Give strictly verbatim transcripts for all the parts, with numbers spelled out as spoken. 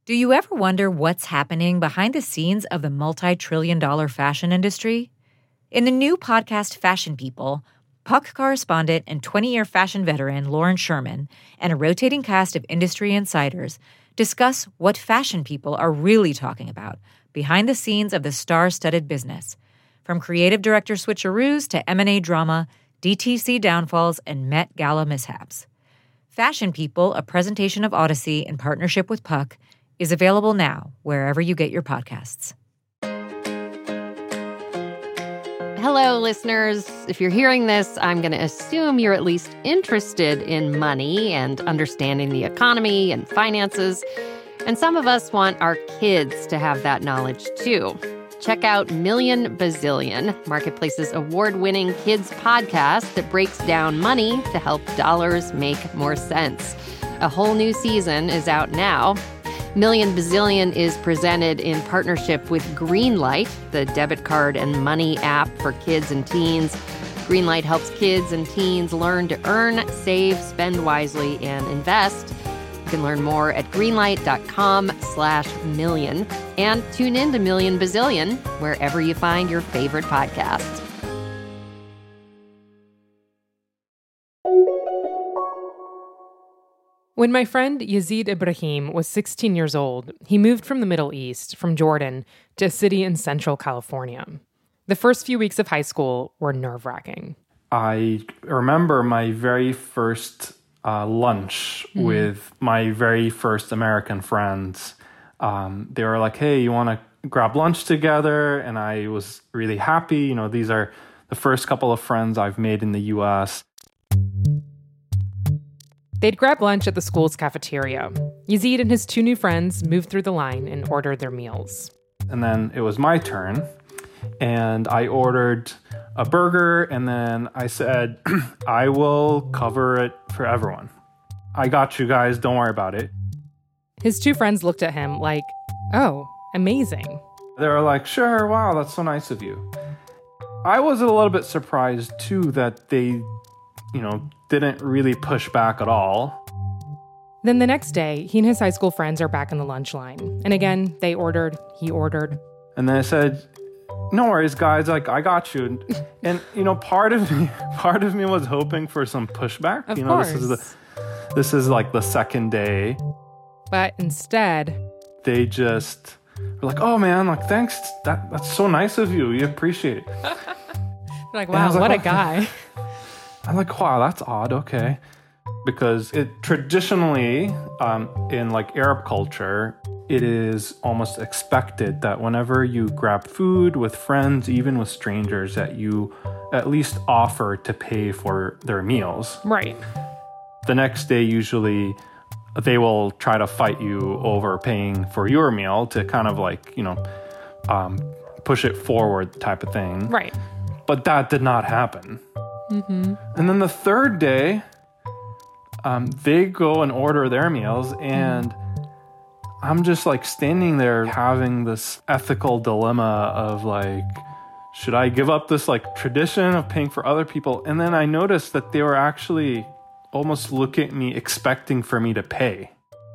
Do you ever wonder what's happening behind the scenes of the multi-trillion dollar fashion industry? In the new podcast Fashion People, Puck correspondent and twenty-year fashion veteran Lauren Sherman and a rotating cast of industry insiders discuss what fashion people are really talking about behind the scenes of the star-studded business, from creative director switcheroos to M and A drama, D T C downfalls, and Met Gala mishaps. Fashion People, a presentation of Odyssey in partnership with Puck, is available now wherever you get your podcasts. Hello, listeners. If you're hearing this, I'm going to assume you're at least interested in money and understanding the economy and finances. And some of us want our kids to have that knowledge, too. Check out Million Bazillion, Marketplace's award-winning kids podcast that breaks down money to help dollars make more sense. A whole new season is out now. Million Bazillion is presented in partnership with Greenlight, the debit card and money app for kids and teens. Greenlight helps kids and teens learn to earn, save, spend wisely, and invest. You can learn more at greenlight.com slash million and tune in to Million Bazillion wherever you find your favorite podcasts. When my friend Yazid Ibrahim was sixteen years old, he moved from the Middle East, from Jordan, to a city in Central California. The first few weeks of high school were nerve-wracking. I remember my very first uh, lunch mm-hmm. with my very first American friends. Um, they were like, hey, you want to grab lunch together? And I was really happy. You know, these are the first couple of friends I've made in the U S They'd grab lunch at the school's cafeteria. Yazid and his two new friends moved through the line and ordered their meals. And then it was my turn, and I ordered a burger, and then I said, I will cover it for everyone. I got you guys, don't worry about it. His two friends looked at him like, oh, amazing. They were like, sure, wow, that's so nice of you. I was a little bit surprised, too, that they, you know, didn't really push back at all. Then the next day, he and his high school friends are back in the lunch line. And again, they ordered, he ordered. And then I said, no worries, guys, like, I got you. And, and you know, part of me, part of me was hoping for some pushback. Of you know, course. This is the, this is like the second day. But instead, they just were like, oh man, like, thanks. That that's so nice of you. You appreciate it. Like, wow, what like, a guy. I'm like, wow, that's odd. Okay. Because it traditionally, um, in like Arab culture, it is almost expected that whenever you grab food with friends, even with strangers, that you at least offer to pay for their meals. Right. The next day, usually, they will try to fight you over paying for your meal to kind of like, you know, um, push it forward type of thing. Right. But that did not happen. Mm-hmm. And then the third day, um, they go and order their meals, and I'm just like standing there having this ethical dilemma of like, should I give up this like tradition of paying for other people? And then I noticed that they were actually almost looking at me expecting for me to pay.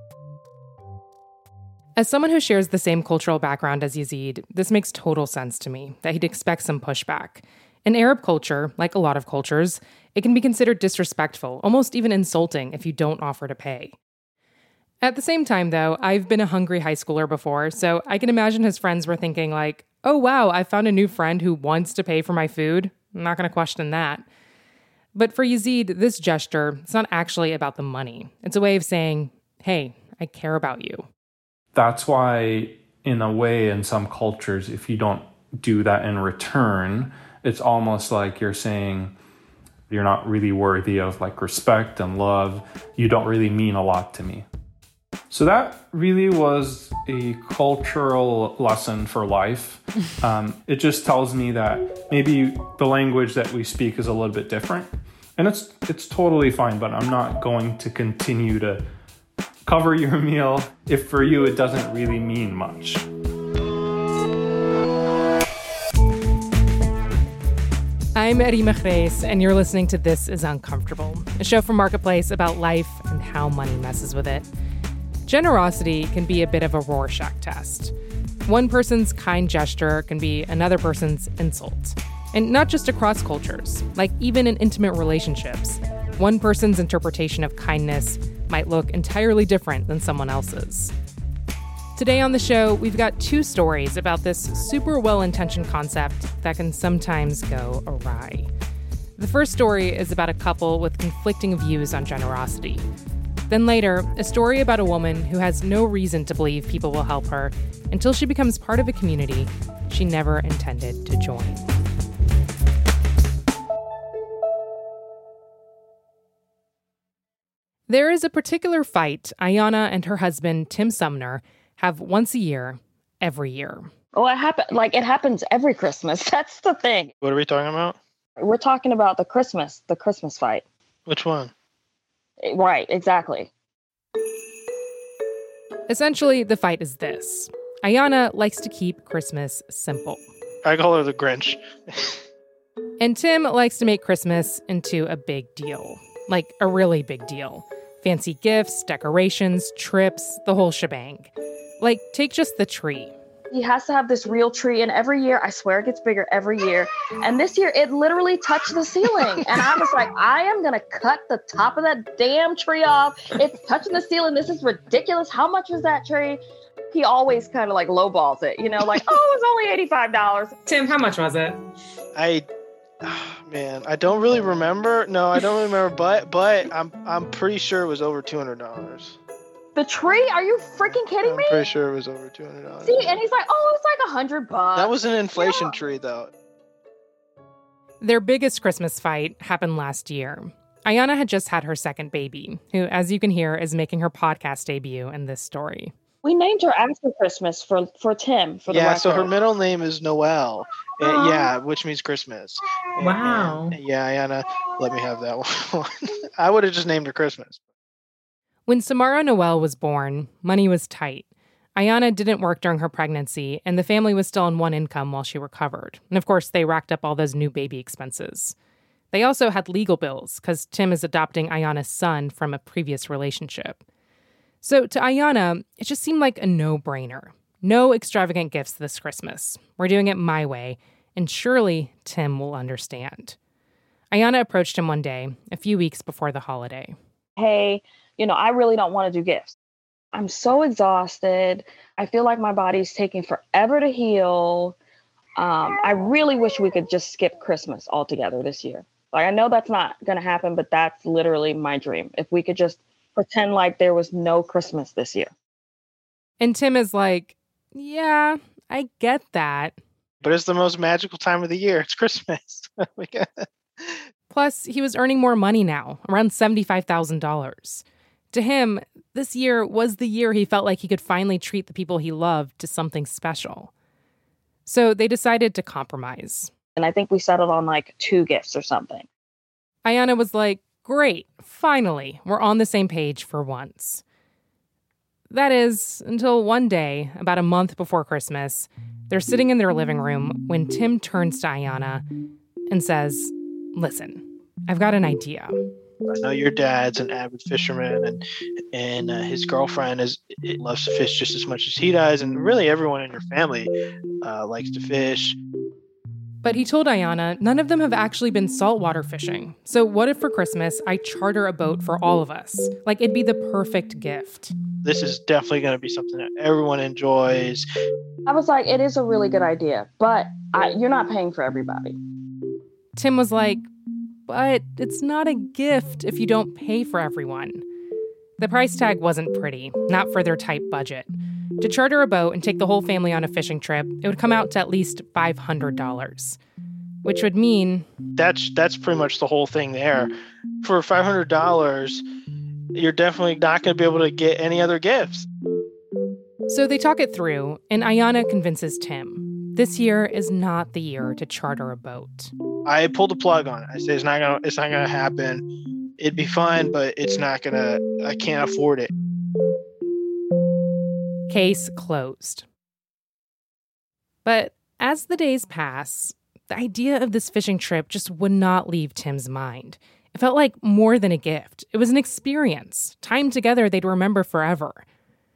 As someone who shares the same cultural background as Yazid, this makes total sense to me, that he'd expect some pushback. In Arab culture, like a lot of cultures, it can be considered disrespectful, almost even insulting if you don't offer to pay. At the same time, though, I've been a hungry high schooler before, so I can imagine his friends were thinking like, oh wow, I found a new friend who wants to pay for my food. I'm not going to question that. But for Yazid, this gesture, it's not actually about the money. It's a way of saying, hey, I care about you. That's why, in a way, in some cultures, if you don't do that in return, it's almost like you're saying you're not really worthy of like respect and love. You don't really mean a lot to me. So that really was a cultural lesson for life. Um, it just tells me that maybe the language that we speak is a little bit different. And it's it's totally fine, but I'm not going to continue to cover your meal if for you it doesn't really mean much. I'm Rima Chreis, and you're listening to This Is Uncomfortable, a show from Marketplace about life and how money messes with it. Generosity can be a bit of a Rorschach test. One person's kind gesture can be another person's insult. And not just across cultures, like even in intimate relationships. One person's interpretation of kindness might look entirely different than someone else's. Today on the show, we've got two stories about this super well-intentioned concept that can sometimes go awry. The first story is about a couple with conflicting views on generosity. Then later, a story about a woman who has no reason to believe people will help her until she becomes part of a community she never intended to join. There is a particular fight Ayanna and her husband, Tim Sumner, have once a year, every year. Well, it happen like it happens every Christmas. That's the thing. What are we talking about? We're talking about the Christmas, the Christmas fight. Which one? Right, exactly. Essentially, the fight is this. Ayanna likes to keep Christmas simple. I call her the Grinch. And Tim likes to make Christmas into a big deal. Like a really big deal. Fancy gifts, decorations, trips, the whole shebang. Like, take just the tree. He has to have this real tree, and every year, I swear it gets bigger every year. And this year, it literally touched the ceiling. And I was like, I am going to cut the top of that damn tree off. It's touching the ceiling. This is ridiculous. How much is that tree? He always kind of like lowballs it, you know, like, oh, it's only eighty-five dollars. Tim, how much was it? I, oh, man, I don't really remember. No, I don't really remember, but but I'm I'm pretty sure it was over two hundred dollars. The tree? Are you freaking kidding I'm me? I'm pretty sure it was over two hundred dollars. See, and he's like, oh, it's like a hundred bucks. That was an inflation Yeah. tree, though. Their biggest Christmas fight happened last year. Ayanna had just had her second baby, who, as you can hear, is making her podcast debut in this story. We named her after Christmas for, for Tim, for the Yeah, record. so her middle name is Noel. Uh, Aw. yeah, which means Christmas. And- Wow. and- yeah, Ayanna, let me have that one. I would have just named her Christmas. When Samara Noel was born, money was tight. Ayanna didn't work during her pregnancy, and the family was still on one income while she recovered. And of course, they racked up all those new baby expenses. They also had legal bills, because Tim is adopting Ayanna's son from a previous relationship. So to Ayanna, it just seemed like a no-brainer. No extravagant gifts this Christmas. We're doing it my way, and surely Tim will understand. Ayanna approached him one day, a few weeks before the holiday. Hey, you know, I really don't want to do gifts. I'm so exhausted. I feel like my body's taking forever to heal. Um, I really wish we could just skip Christmas altogether this year. Like, I know that's not going to happen, but that's literally my dream. If we could just pretend like there was no Christmas this year. And Tim is like, yeah, I get that. But it's the most magical time of the year. It's Christmas. We got- Plus, he was earning more money now, around seventy-five thousand dollars. To him, this year was the year he felt like he could finally treat the people he loved to something special. So they decided to compromise. And I think we settled on like two gifts or something. Ayanna was like, great, finally, we're on the same page for once. That is, until one day, about a month before Christmas, they're sitting in their living room when Tim turns to Ayanna and says, listen, I've got an idea. I know your dad's an avid fisherman, and and uh, his girlfriend is it loves to fish just as much as he does, and really everyone in your family uh, likes to fish. But he told Ayanna none of them have actually been saltwater fishing. So what if for Christmas I charter a boat for all of us? Like, it'd be the perfect gift. This is definitely going to be something that everyone enjoys. I was like, it is a really good idea, but I, you're not paying for everybody. Tim was like, but it's not a gift if you don't pay for everyone. The price tag wasn't pretty, not for their tight budget. To charter a boat and take the whole family on a fishing trip, it would come out to at least five hundred dollars, which would mean... That's that's pretty much the whole thing there. For five hundred dollars, you're definitely not going to be able to get any other gifts. So they talk it through, and Ayanna convinces Tim. This year is not the year to charter a boat. I pulled the plug on it. I said it's not gonna it's not gonna happen. It'd be fun, but it's not gonna. I can't afford it. Case closed. But as the days pass, the idea of this fishing trip just would not leave Tim's mind. It felt like more than a gift. It was an experience, time together they'd remember forever.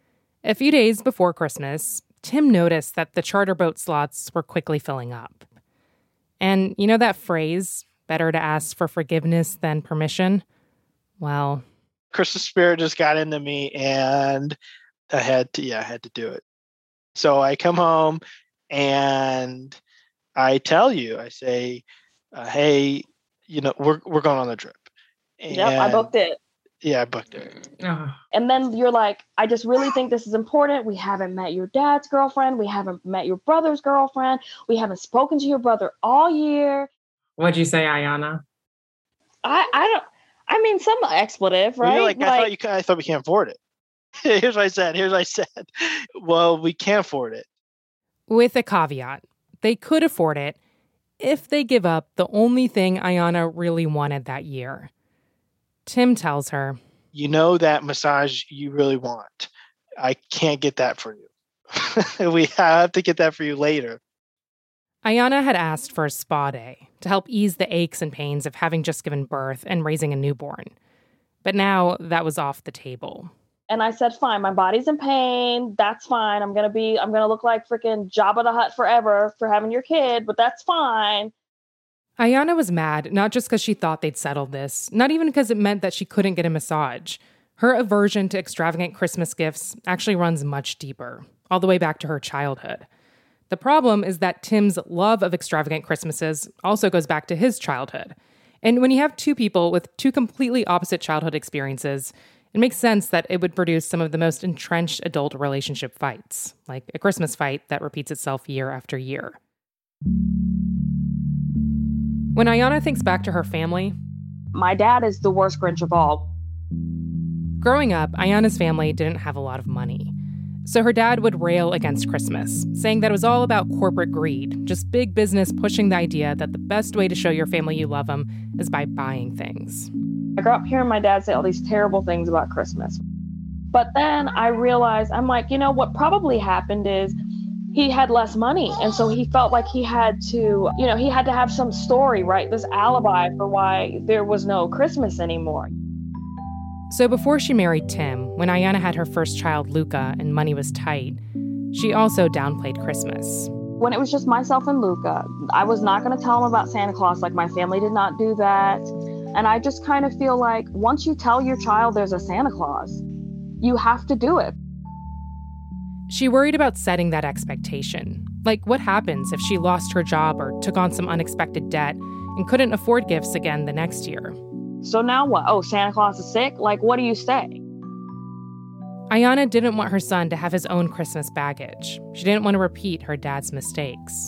A few days before Christmas, Tim noticed that the charter boat slots were quickly filling up. And you know that phrase, better to ask for forgiveness than permission? Well, Christmas spirit just got into me, and I had to, yeah, I had to do it. So I come home and I tell you, I say, uh, hey, you know, we're we're going on the trip. And Yep, I booked it. Yeah, I booked it. oh. And then you're like, I just really think this is important. We haven't met your dad's girlfriend. We haven't met your brother's girlfriend. We haven't spoken to your brother all year. What'd you say, Ayanna? I, I don't, I mean, some expletive, Well, right? you're like, I thought you, could- I thought we can't afford it. Here's what I said. Here's what I said. Well, we can't afford it. With a caveat, they could afford it if they give up the only thing Ayanna really wanted that year. Tim tells her, You know that massage you really want. I can't get that for you. We have to get that for you later. Ayanna had asked for a spa day to help ease the aches and pains of having just given birth and raising a newborn. But now that was off the table. And I said, fine, my body's in pain. That's fine. I'm going to be, I'm going to look like freaking Jabba the Hutt forever for having your kid, but that's fine. Ayanna was mad, not just because she thought they'd settled this, not even because it meant that she couldn't get a massage. Her aversion to extravagant Christmas gifts actually runs much deeper, all the way back to her childhood. The problem is that Tim's love of extravagant Christmases also goes back to his childhood. And when you have two people with two completely opposite childhood experiences, it makes sense that it would produce some of the most entrenched adult relationship fights, like a Christmas fight that repeats itself year after year. When Ayanna thinks back to her family, My dad is the worst Grinch of all. growing up, Ayanna's family didn't have a lot of money. So her dad would rail against Christmas, saying that it was all about corporate greed, just big business pushing the idea that the best way to show your family you love them is by buying things. I grew up hearing my dad say all these terrible things about Christmas. But then I realized, I'm like, you know, what probably happened is he had less money. And so he felt like he had to, you know, he had to have some story, right? This alibi for why there was no Christmas anymore. So before she married Tim, when Ayanna had her first child, Luca, and money was tight, she also downplayed Christmas. When it was just myself and Luca, I was not going to tell him about Santa Claus. Like, my family did not do that. And I just kind of feel like once you tell your child there's a Santa Claus, you have to do it. She worried about setting that expectation. Like, what happens if she lost her job or took on some unexpected debt and couldn't afford gifts again the next year? So now what? Oh, Santa Claus is sick? Like, what do you say? Ayanna didn't want her son to have his own Christmas baggage. She didn't want to repeat her dad's mistakes.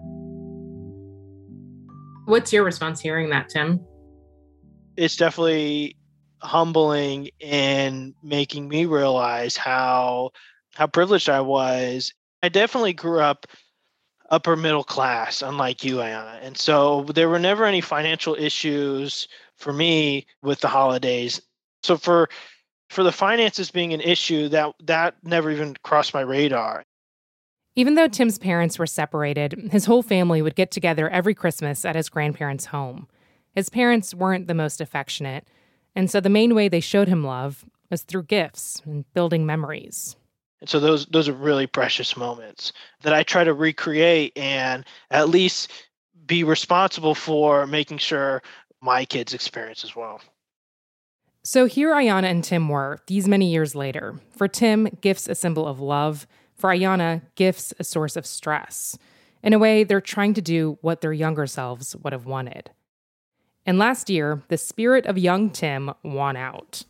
What's your response hearing that, Tim? It's definitely humbling and making me realize how how privileged I was. I definitely grew up upper middle class, unlike you, Ayanna. And so there were never any financial issues for me with the holidays. So for for the finances being an issue, that that never even crossed my radar. Even though Tim's parents were separated, his whole family would get together every Christmas at his grandparents' home. His parents weren't the most affectionate, and so the main way they showed him love was through gifts and building memories. And so those those are really precious moments that I try to recreate and at least be responsible for making sure my kids experience as well. So here Ayanna and Tim were, these many years later. For Tim, gifts a symbol of love. For Ayanna, gifts a source of stress. In a way, they're trying to do what their younger selves would have wanted. And last year, the spirit of young Tim won out.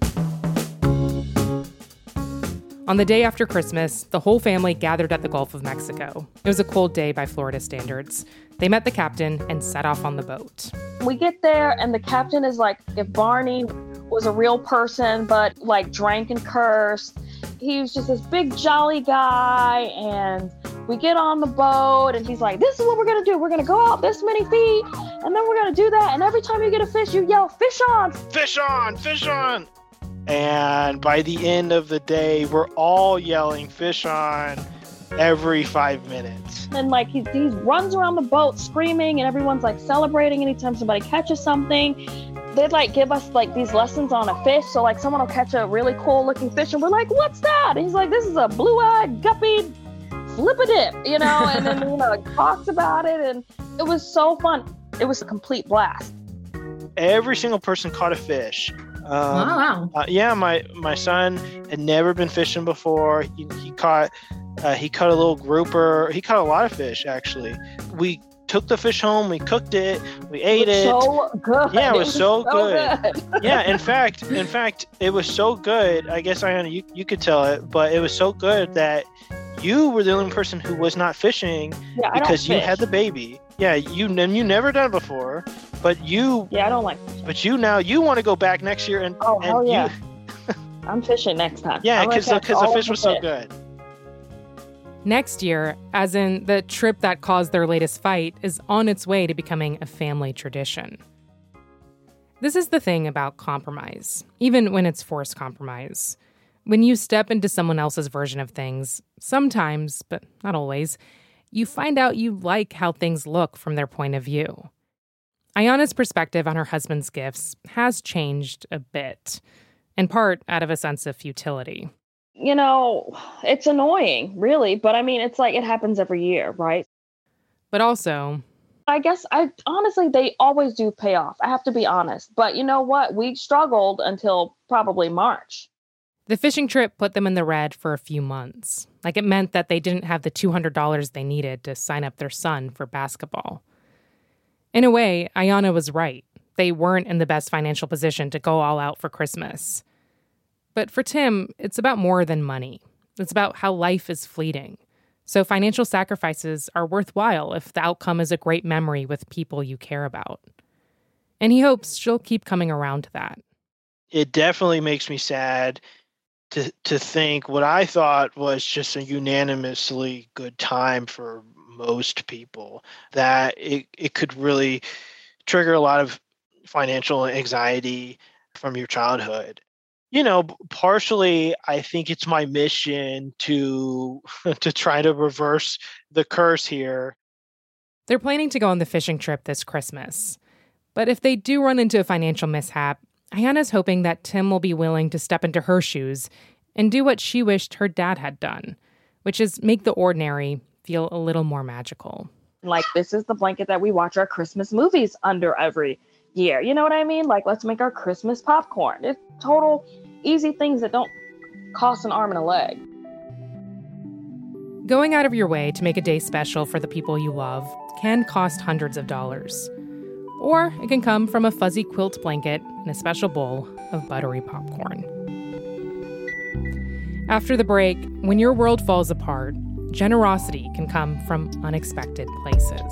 On the day after Christmas, the whole family gathered at the Gulf of Mexico. It was a cold day by Florida standards. They met the captain and set off on the boat. We get there and the captain is like, if Barney was a real person, but like drank and cursed, he was just this big jolly guy. And we get on the boat and he's like, this is what we're going to do. We're going to go out this many feet and then we're going to do that. And every time you get a fish, you yell, fish on, fish on, fish on. And by the end of the day, we're all yelling fish on every five minutes. And like he, he runs around the boat screaming and everyone's like celebrating anytime somebody catches something. they'd like give us like these lessons on a fish. So like someone will catch a really cool looking fish and we're like, what's that? And he's like, this is a blue-eyed guppy flip-a-dip, you know, and then, you know, like, talks about it. And it was so fun. It was a complete blast. Every single person caught a fish. Um, wow. Uh, yeah, my, my son had never been fishing before. He, he caught uh, he caught a little grouper. He caught a lot of fish, actually. We took the fish home. We cooked it. We ate it. So good. Yeah, it was, it was so, so good. good. yeah, in fact, in fact, it was so good. I guess Ayana, you you could tell it, but it was so good that you were the only person who was not fishing yeah, because you fish. had the baby. Yeah, you and you never done it before, but you. Yeah, I don't like fishing. But you now you want to go back next year and. Oh and hell yeah! You, I'm fishing next time. Yeah, because the, the fish was the so good. Next year, as in the trip that caused their latest fight, is on its way to becoming a family tradition. This is the thing about compromise, even when it's forced compromise. When you step into someone else's version of things, sometimes, but not always, you find out you like how things look from their point of view. Ayana's perspective on her husband's gifts has changed a bit, in part out of a sense of futility. You know, it's annoying, really. But I mean, it's like it happens every year, right? But also, I guess I honestly, they always do pay off. I have to be honest. But you know what? We struggled until probably March. The fishing trip put them in the red for a few months. Like it meant that they didn't have the two hundred dollars they needed to sign up their son for basketball. In a way, Ayana was right. They weren't in the best financial position to go all out for Christmas. But for Tim, it's about more than money. It's about how life is fleeting. So financial sacrifices are worthwhile if the outcome is a great memory with people you care about. And he hopes she'll keep coming around to that. It definitely makes me sad to to think what I thought was just a unanimously good time for most people, that it, it could really trigger a lot of financial anxiety from your childhood. You know, partially, I think it's my mission to to try to reverse the curse here. They're planning to go on the fishing trip this Christmas. But if they do run into a financial mishap, Ayana's hoping that Tim will be willing to step into her shoes and do what she wished her dad had done, which is make the ordinary feel a little more magical. Like, this is the blanket that we watch our Christmas movies under every year. You know what I mean? Like, let's make our Christmas popcorn. It's total easy things that don't cost an arm and a leg. Going out of your way to make a day special for the people you love can cost hundreds of dollars. Or it can come from a fuzzy quilt blanket and a special bowl of buttery popcorn. After the break, when your world falls apart, generosity can come from unexpected places.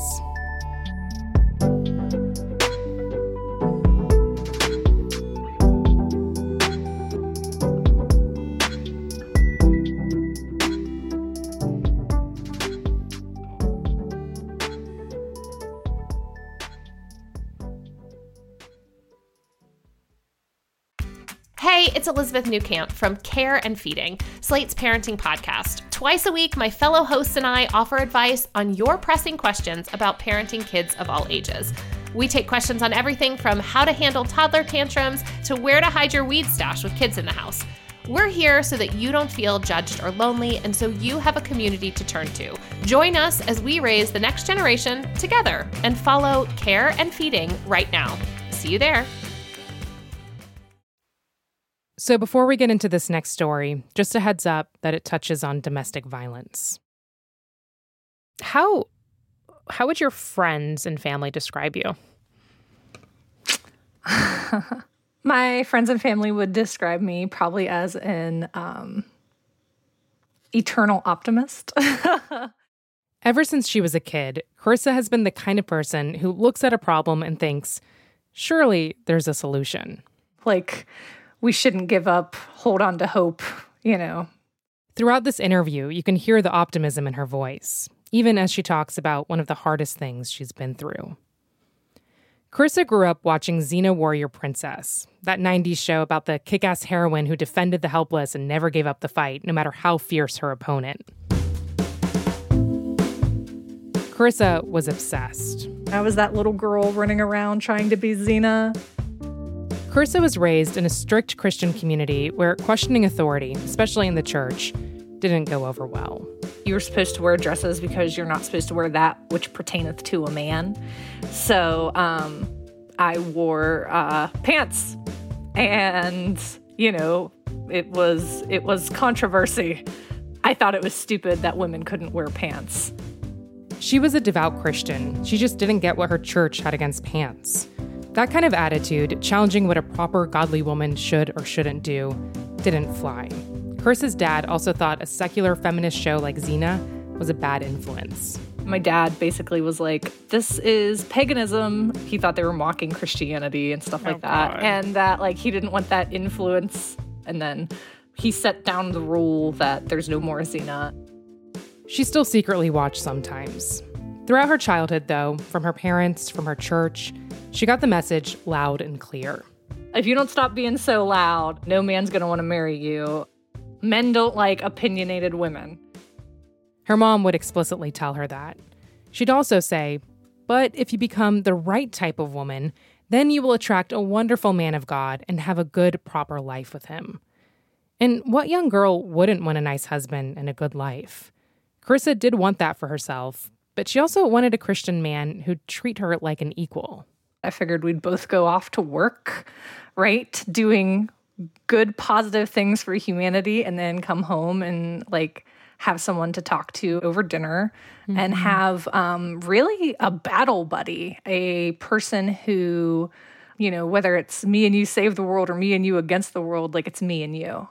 Hey, it's Elizabeth Newcamp from Care and Feeding, Slate's parenting podcast. Twice a week, my fellow hosts and I offer advice on your pressing questions about parenting kids of all ages. We take questions on everything from how to handle toddler tantrums to where to hide your weed stash with kids in the house. We're here so that you don't feel judged or lonely, and so you have a community to turn to. Join us as we raise the next generation together, and follow Care and Feeding right now. See you there. So before we get into this next story, just a heads up that it touches on domestic violence. How how would your friends and family describe you? My friends and family would describe me probably as an um, eternal optimist. Ever since she was a kid, Carissa has been the kind of person who looks at a problem and thinks, surely there's a solution. Like, we shouldn't give up, hold on to hope, you know. Throughout this interview, you can hear the optimism in her voice, even as she talks about one of the hardest things she's been through. Carissa grew up watching Xena Warrior Princess, that nineties show about the kick-ass heroine who defended the helpless and never gave up the fight, no matter how fierce her opponent. Carissa was obsessed. I was that little girl running around trying to be Xena. Carissa was raised in a strict Christian community where questioning authority, especially in the church, didn't go over well. You were supposed to wear dresses because you're not supposed to wear that which pertaineth to a man. So um, I wore uh, pants, and, you know, it was it was controversy. I thought it was stupid that women couldn't wear pants. She was a devout Christian. She just didn't get what her church had against pants. That kind of attitude, challenging what a proper godly woman should or shouldn't do, didn't fly. Carissa's dad also thought a secular feminist show like Xena was a bad influence. My dad basically was like, this is paganism. He thought they were mocking Christianity and stuff like oh, that. God. And that, like, he didn't want that influence. And then he set down the rule that there's no more Xena. She still secretly watched sometimes. Throughout her childhood, though, from her parents, from her church, she got the message loud and clear. If you don't stop being so loud, no man's going to want to marry you. Men don't like opinionated women. Her mom would explicitly tell her that. She'd also say, but if you become the right type of woman, then you will attract a wonderful man of God and have a good, proper life with him. And what young girl wouldn't want a nice husband and a good life? Carissa did want that for herself, but she also wanted a Christian man who'd treat her like an equal. I figured we'd both go off to work, right? Doing good, positive things for humanity, and then come home and, like, have someone to talk to over dinner mm-hmm. and have um, really a battle buddy, a person who, you know, whether it's me and you save the world or me and you against the world, like, it's me and you.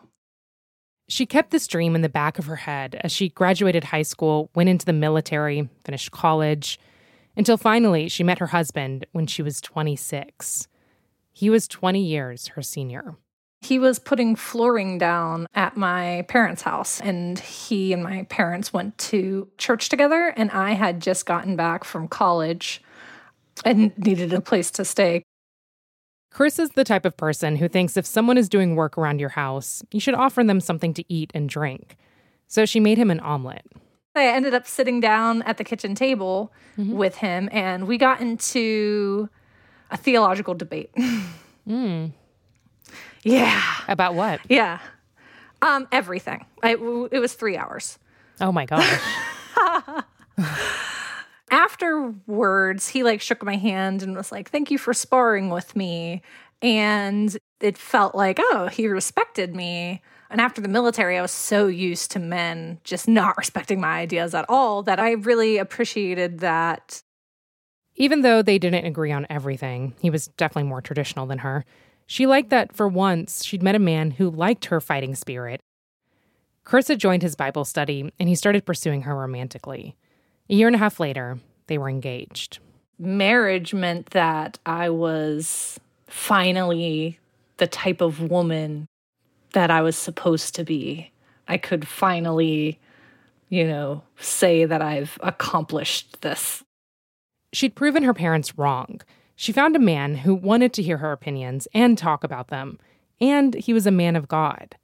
She kept this dream in the back of her head as she graduated high school, went into the military, finished college, until finally she met her husband when she was twenty-six. He was twenty years her senior. He was putting flooring down at my parents' house, and he and my parents went to church together, and I had just gotten back from college and needed a place to stay. Carissa's the type of person who thinks if someone is doing work around your house, you should offer them something to eat and drink. So she made him an omelet. I ended up sitting down at the kitchen table mm-hmm. with him, and we got into a theological debate. mm. Yeah. About what? Yeah. Um, everything. I, it was three hours. Oh, my gosh. Afterwards, he, like, shook my hand and was like, thank you for sparring with me. And it felt like, oh, he respected me. And after the military, I was so used to men just not respecting my ideas at all that I really appreciated that. Even though they didn't agree on everything, he was definitely more traditional than her. She liked that for once she'd met a man who liked her fighting spirit. Carissa joined his Bible study, and he started pursuing her romantically. A year and a half later, they were engaged. Marriage meant that I was finally the type of woman that I was supposed to be. I could finally, you know, say that I've accomplished this. She'd proven her parents wrong. She found a man who wanted to hear her opinions and talk about them, and he was a man of God.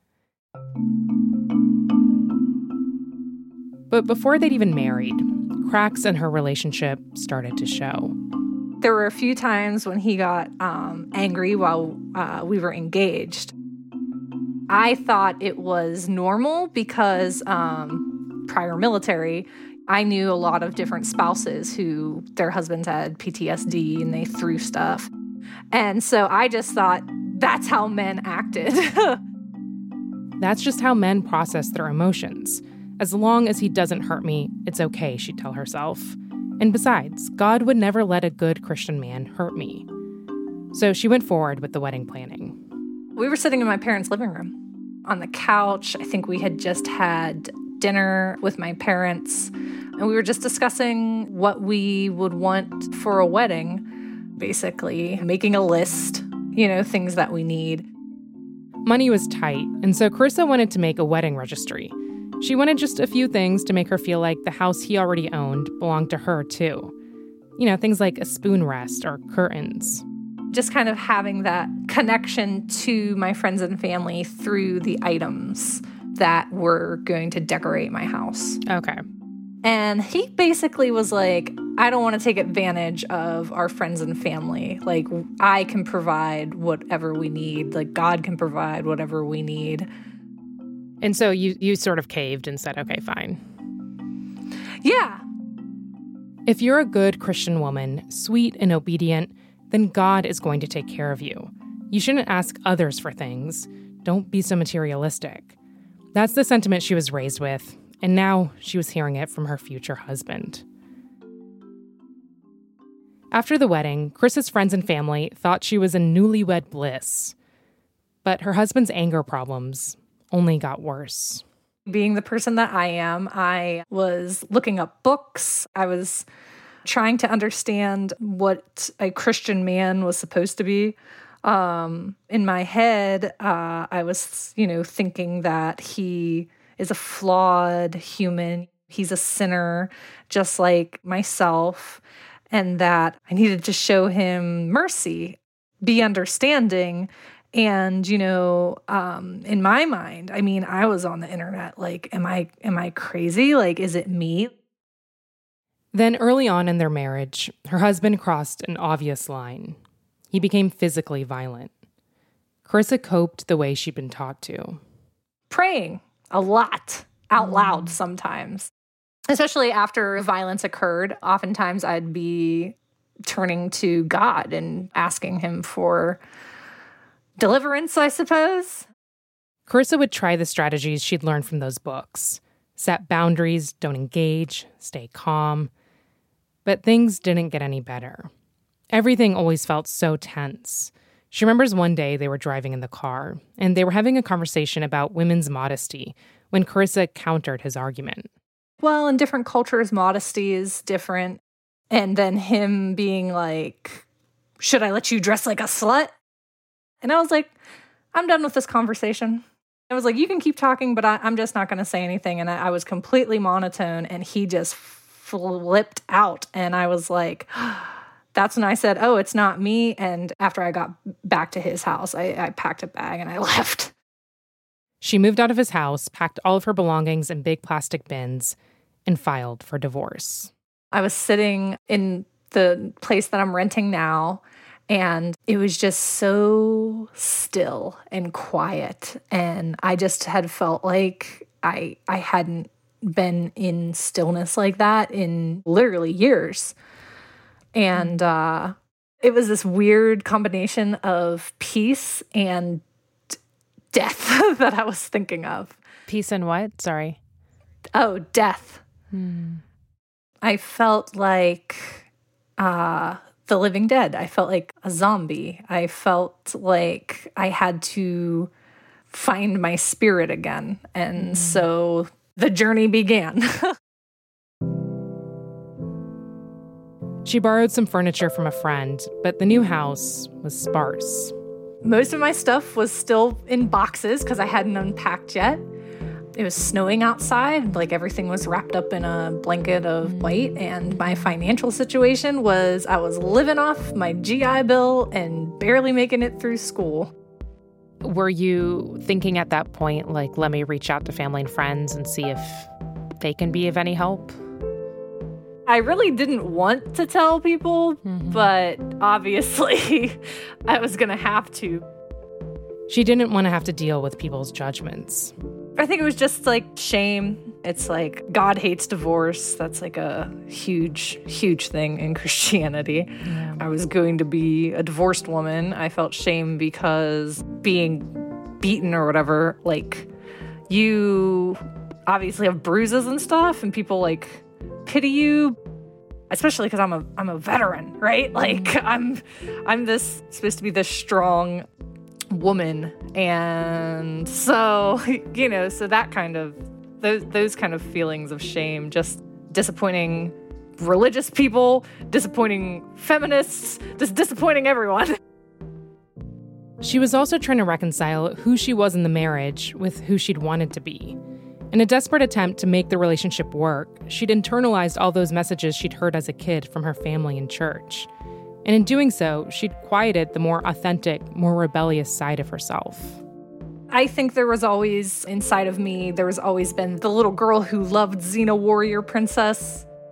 But before they'd even married, cracks in her relationship started to show. There were a few times when he got um, angry while uh, we were engaged. I thought it was normal because um, prior military, I knew a lot of different spouses who their husbands had P T S D and they threw stuff. And so I just thought that's how men acted. That's just how men process their emotions. As long as he doesn't hurt me, it's okay, she'd tell herself. And besides, God would never let a good Christian man hurt me. So she went forward with the wedding planning. We were sitting in my parents' living room on the couch. I think we had just had dinner with my parents, and we were just discussing what we would want for a wedding, basically making a list, you know, things that we need. Money was tight, and so Carissa wanted to make a wedding registry. She wanted just a few things to make her feel like the house he already owned belonged to her, too. You know, things like a spoon rest or curtains. Just kind of having that connection to my friends and family through the items that were going to decorate my house. Okay. And he basically was like, I don't want to take advantage of our friends and family. Like, I can provide whatever we need. Like, God can provide whatever we need. And so you, you sort of caved and said, okay, fine. Yeah. If you're a good Christian woman, sweet and obedient, then God is going to take care of you. You shouldn't ask others for things. Don't be so materialistic. That's the sentiment she was raised with, and now she was hearing it from her future husband. After the wedding, Chris's friends and family thought she was in newlywed bliss. But her husband's anger problems only got worse. Being the person that I am, I was looking up books. I was trying to understand what a Christian man was supposed to be. Um, in my head, uh, I was, you know, thinking that he is a flawed human. He's a sinner, just like myself. And that I needed to show him mercy, be understanding. And, you know, um, in my mind, I mean, I was on the internet, like, am I, am I crazy? Like, is it me? Then early on in their marriage, her husband crossed an obvious line. He became physically violent. Carissa coped the way she'd been taught to. Praying a lot, out loud sometimes. Especially after violence occurred, oftentimes I'd be turning to God and asking him for deliverance, I suppose. Carissa would try the strategies she'd learned from those books. Set boundaries, don't engage, stay calm. But things didn't get any better. Everything always felt so tense. She remembers one day they were driving in the car, and they were having a conversation about women's modesty when Carissa countered his argument. Well, in different cultures, modesty is different. And then him being like, should I let you dress like a slut? And I was like, I'm done with this conversation. I was like, you can keep talking, but I, I'm just not going to say anything. And I, I was completely monotone, and he just flipped out. And I was like, that's when I said, oh, it's not me. And after I got back to his house, I, I packed a bag and I left. She moved out of his house, packed all of her belongings in big plastic bins, and filed for divorce. I was sitting in the place that I'm renting now, and it was just so still and quiet. And I just had felt like I I hadn't been in stillness like that in literally years. And uh, it was this weird combination of peace and death that I was thinking of. Peace and what? Sorry. Oh, death. Hmm. I felt like uh, the living dead. I felt like a zombie. I felt like I had to find my spirit again. And mm. so the journey began. She borrowed some furniture from a friend, but the new house was sparse. Most of my stuff was still in boxes because I hadn't unpacked yet. It was snowing outside, like everything was wrapped up in a blanket of white, and my financial situation was I was living off my G I Bill and barely making it through school. Were you thinking at that point, like, let me reach out to family and friends and see if they can be of any help? I really didn't want to tell people, mm-hmm. but obviously I was going to have to. She didn't want to have to deal with people's judgments. I think it was just like shame. It's like God hates divorce. That's like a huge, huge thing in Christianity. Yeah. I was going to be a divorced woman. I felt shame because being beaten or whatever, like you obviously have bruises and stuff, and people like pity you, especially because I'm a I'm a veteran, right? Like I'm I'm this supposed to be this strong woman, and so you know, so that kind of those those kind of feelings of shame, just disappointing religious people, disappointing feminists, just disappointing everyone. She was also trying to reconcile who she was in the marriage with who she'd wanted to be. In a desperate attempt to make the relationship work, she'd internalized all those messages she'd heard as a kid from her family and church. And in doing so, she'd quieted the more authentic, more rebellious side of herself. I think there was always, inside of me, there was always been the little girl who loved Xena Warrior Princess,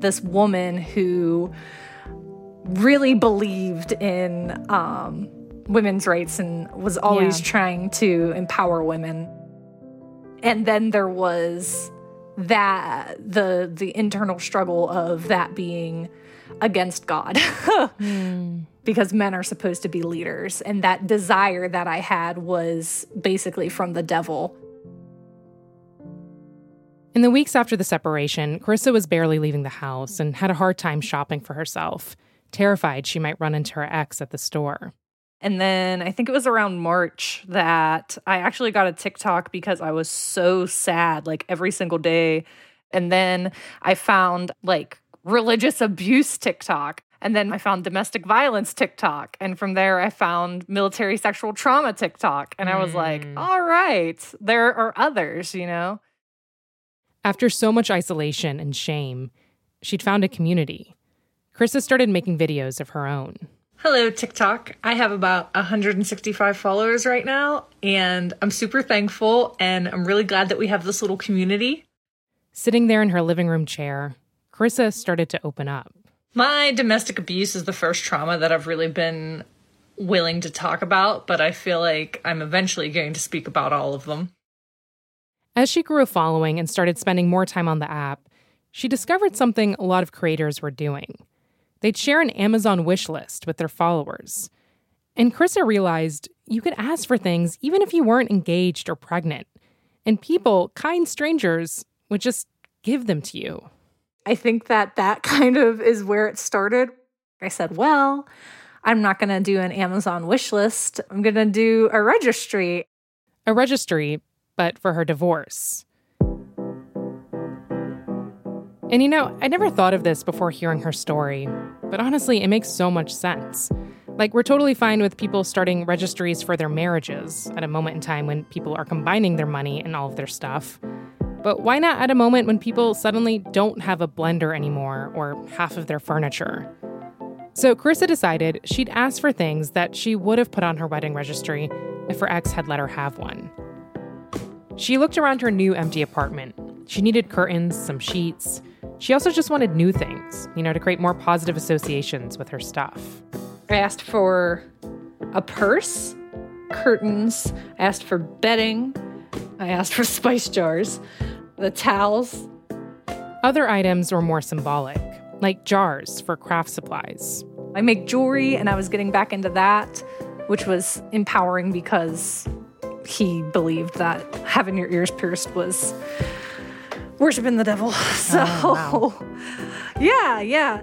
this woman who really believed in um, women's rights and was always Yeah. trying to empower women. And then there was that the the internal struggle of that being against God. Mm. Because men are supposed to be leaders. And that desire that I had was basically from the devil. In the weeks after the separation, Carissa was barely leaving the house and had a hard time shopping for herself, terrified she might run into her ex at the store. And then I think it was around March that I actually got a TikTok because I was so sad, like every single day. And then I found like religious abuse TikTok. And then I found domestic violence TikTok. And from there, I found military sexual trauma TikTok. And I was like, all right, there are others, you know? After so much isolation and shame, she'd found a community. Carissa started making videos of her own. Hello, TikTok. I have about one hundred sixty-five followers right now, and I'm super thankful, and I'm really glad that we have this little community. Sitting there in her living room chair, Carissa started to open up. My domestic abuse is the first trauma that I've really been willing to talk about, but I feel like I'm eventually going to speak about all of them. As she grew a following and started spending more time on the app, she discovered something a lot of creators were doing. They'd share an Amazon wish list with their followers. And Carissa realized you could ask for things even if you weren't engaged or pregnant. And people, kind strangers, would just give them to you. I think that that kind of is where it started. I said, well, I'm not going to do an Amazon wish list. I'm going to do a registry. A registry, but for her divorce. And you know, I never thought of this before hearing her story, but honestly, it makes so much sense. Like, we're totally fine with people starting registries for their marriages at a moment in time when people are combining their money and all of their stuff. But why not at a moment when people suddenly don't have a blender anymore or half of their furniture? So Carissa decided she'd ask for things that she would have put on her wedding registry if her ex had let her have one. She looked around her new empty apartment. She needed curtains, some sheets. She also just wanted new things, you know, to create more positive associations with her stuff. I asked for a purse, curtains. I asked for bedding. I asked for spice jars, the towels. Other items were more symbolic, like jars for craft supplies. I make jewelry, and I was getting back into that, which was empowering because he believed that having your ears pierced was worshiping the devil. So, oh, wow. yeah, yeah.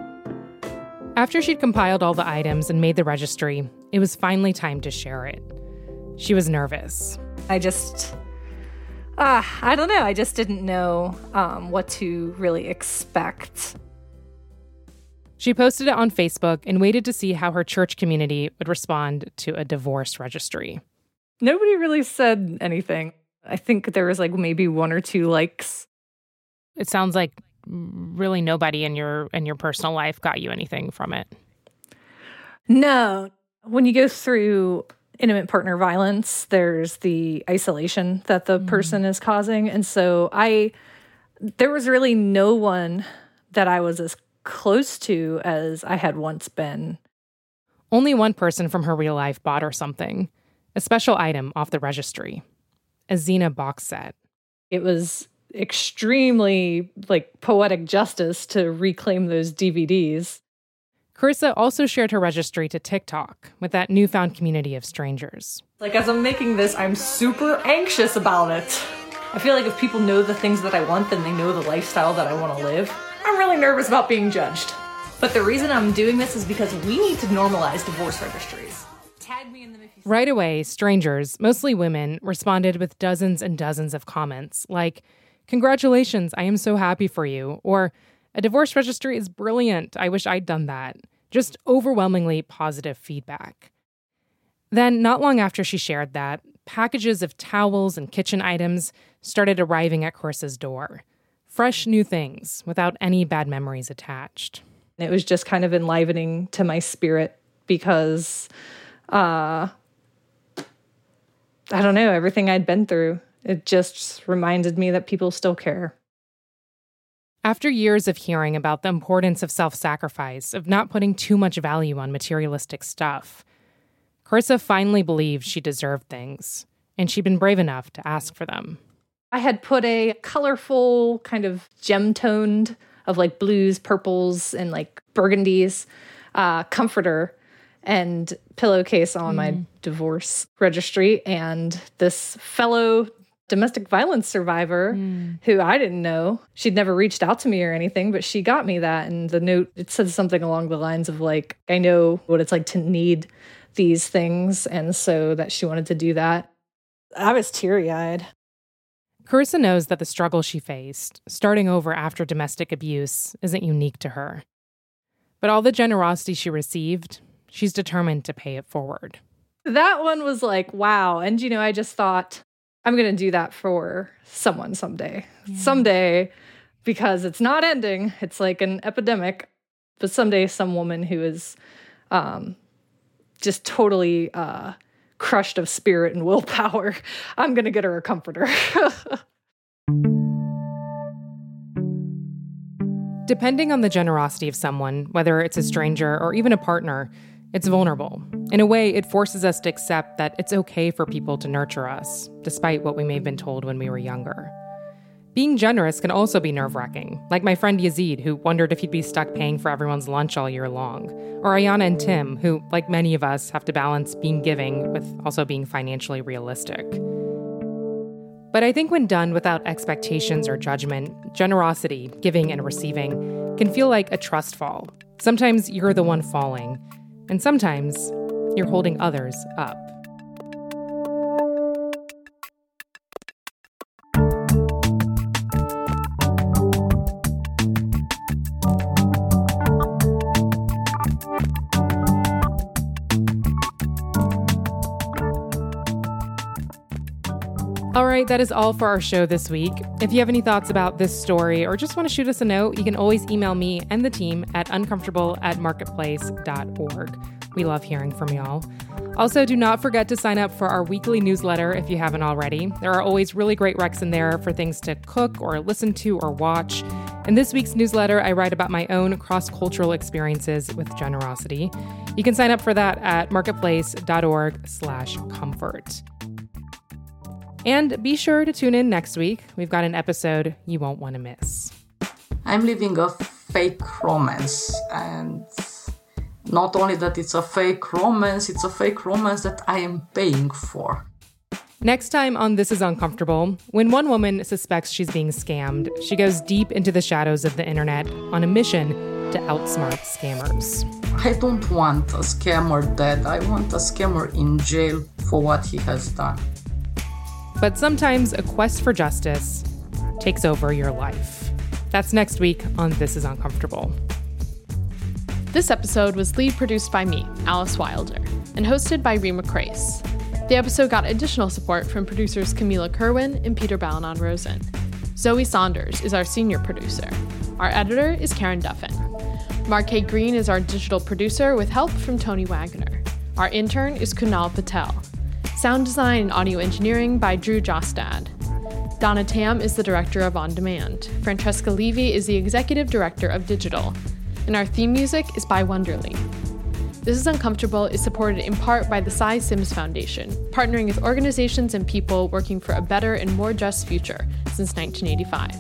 After she'd compiled all the items and made the registry, it was finally time to share it. She was nervous. I just, uh, I don't know. I just didn't know um, what to really expect. She posted it on Facebook and waited to see how her church community would respond to a divorce registry. Nobody really said anything. I think there was like maybe one or two likes. It sounds like really nobody in your in your personal life got you anything from it. No. When you go through intimate partner violence, there's the isolation that the mm. person is causing. And so I, there was really no one that I was as close to as I had once been. Only one person from her real life bought her something, a special item off the registry, a Xena box set. It was extremely like poetic justice to reclaim those D V Ds. Carissa also shared her registry to TikTok with that newfound community of strangers. Like, as I'm making this, I'm super anxious about it. I feel like if people know the things that I want, then they know the lifestyle that I want to live. I'm really nervous about being judged. But the reason I'm doing this is because we need to normalize divorce registries. Tag me in them if you see. Right away, strangers, mostly women, responded with dozens and dozens of comments like, "Congratulations, I am so happy for you," or "A divorce registry is brilliant. I wish I'd done that." Just overwhelmingly positive feedback. Then, not long after she shared that, packages of towels and kitchen items started arriving at Carissa's door. Fresh new things without any bad memories attached. It was just kind of enlivening to my spirit because, uh, I don't know, everything I'd been through, it just reminded me that people still care. After years of hearing about the importance of self-sacrifice, of not putting too much value on materialistic stuff, Carissa finally believed she deserved things, and she'd been brave enough to ask for them. I had put a colorful, kind of gem-toned of like blues, purples, and like burgundies uh, comforter and pillowcase on mm. my divorce registry. And this fellow domestic violence survivor mm. who I didn't know, she'd never reached out to me or anything, but she got me that. And the note, it said something along the lines of like, I know what it's like to need these things. And so that she wanted to do that. I was teary-eyed. Carissa knows that the struggle she faced, starting over after domestic abuse, isn't unique to her. But all the generosity she received, she's determined to pay it forward. That one was like, wow. And, you know, I just thought, I'm going to do that for someone someday. Yeah. Someday, because it's not ending. It's like an epidemic. But someday some woman who is um, just totally uh, crushed of spirit and willpower, I'm going to get her a comforter. Depending on the generosity of someone, whether it's a stranger or even a partner, it's vulnerable. In a way, it forces us to accept that it's okay for people to nurture us, despite what we may have been told when we were younger. Being generous can also be nerve-wracking, like my friend Yazid, who wondered if he'd be stuck paying for everyone's lunch all year long, or Ayana and Tim, who, like many of us, have to balance being giving with also being financially realistic. But I think when done without expectations or judgment, generosity, giving and receiving, can feel like a trust fall. Sometimes you're the one falling, and sometimes you're holding others up. All right, that is all for our show this week. If you have any thoughts about this story or just want to shoot us a note, you can always email me and the team at uncomfortable at marketplace dot org. We love hearing from y'all. Also, do not forget to sign up for our weekly newsletter if you haven't already. There are always really great recs in there for things to cook or listen to or watch. In this week's newsletter, I write about my own cross-cultural experiences with generosity. You can sign up for that at marketplace dot org slash comfort. And be sure to tune in next week. We've got an episode you won't want to miss. I'm living a fake romance, and not only that it's a fake romance, it's a fake romance that I am paying for. Next time on This Is Uncomfortable, when one woman suspects she's being scammed, she goes deep into the shadows of the internet on a mission to outsmart scammers. I don't want a scammer dead. I want a scammer in jail for what he has done. But sometimes a quest for justice takes over your life. That's next week on This Is Uncomfortable. This episode was lead produced by me, Alice Wilder, and hosted by Rima Crace. The episode got additional support from producers Camila Kerwin and Peter Balanon-Rosen. Zoe Saunders is our senior producer. Our editor is Karen Duffin. Marquet Green is our digital producer with help from Tony Wagner. Our intern is Kunal Patel. Sound design and audio engineering by Drew Jostad. Donna Tam is the director of On Demand. Francesca Levy is the executive director of Digital. And our theme music is by Wonderly. This Is Uncomfortable is supported in part by the Cy Sims Foundation, partnering with organizations and people working for a better and more just future since nineteen eighty-five.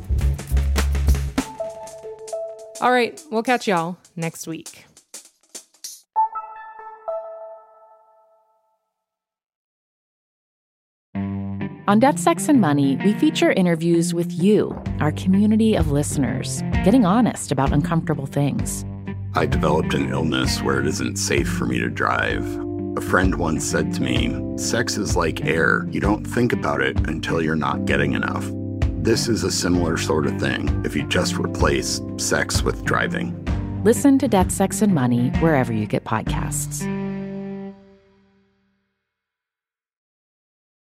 All right, we'll catch y'all next week. On Death, Sex, and Money, we feature interviews with you, our community of listeners, getting honest about uncomfortable things. I developed an illness where it isn't safe for me to drive. A friend once said to me, sex is like air. You don't think about it until you're not getting enough. This is a similar sort of thing if you just replace sex with driving. Listen to Death, Sex, and Money wherever you get podcasts.